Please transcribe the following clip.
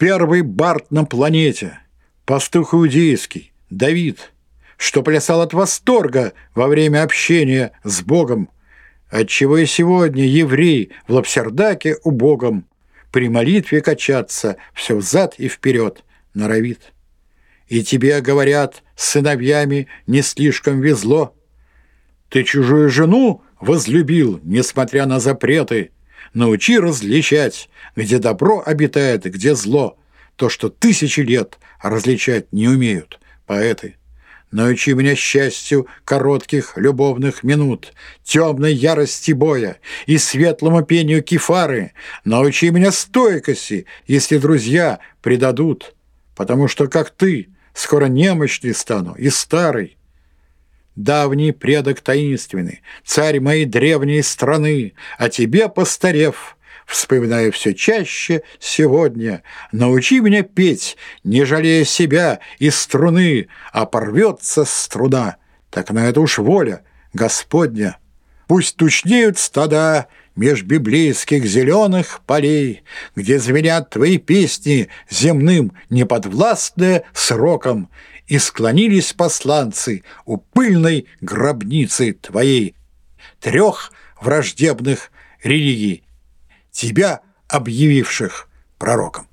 Первый бард на планете, пастух иудейский, Давид, что плясал от восторга во время общения с Богом, отчего и сегодня еврей в лапсердаке убогом при молитве качаться все взад и вперед норовит. И тебе, говорят, с сыновьями не слишком везло. Ты чужую жену возлюбил, несмотря на запреты. Научи различать, где добро обитает, где зло, то, что тысячи лет различать не умеют поэты. Научи меня счастью коротких любовных минут, темной ярости боя и светлому пению кефары. Научи меня стойкости, если друзья предадут, потому что, как ты, скоро немощный стану и старый. Давний предок таинственный, царь моей древней страны, а тебе, постарев, вспоминаю все чаще сегодня, научи меня петь, не жалея себя и струны, а порвется струна, так на это уж воля Господня. Пусть тучнеют стада меж библейских зеленых полей, где звенят твои песни земным, неподвластные сроком, и склонились посланцы у пыльной гробницы твоей, трех враждебных религий, тебя объявивших пророком.